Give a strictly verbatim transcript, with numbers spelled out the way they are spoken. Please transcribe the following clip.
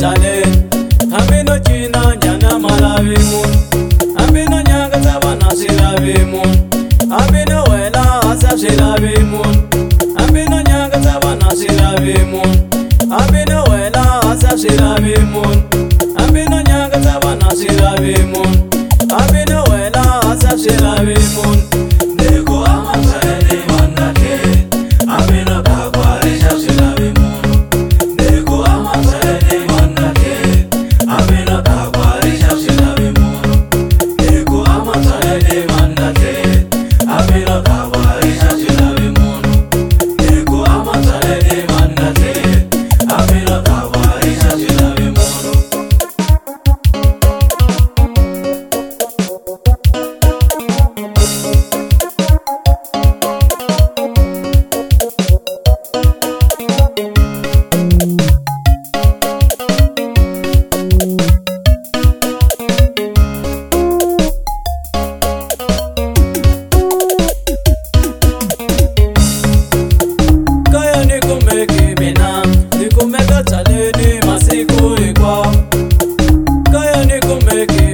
chale Abino china nyana malavimun Abino nyanga tabana silavimun Abino wela asaf silavimun Abino nyanga tabana silavimun Abino wela asaf silavimun Abino nyanga tabana silavimun Abino wela asaf silavimun Deko amatsaele manake Abino kakwari shaf silavimun Deko amatsaele manake Abino kakwari shaf silavimun Deko amatsaele manake Abino kakwari shaf silavimun Deko amatsaele manake Abino kakwari shaf silavimun Chale ni masiku ikwa Kaya ni kumeki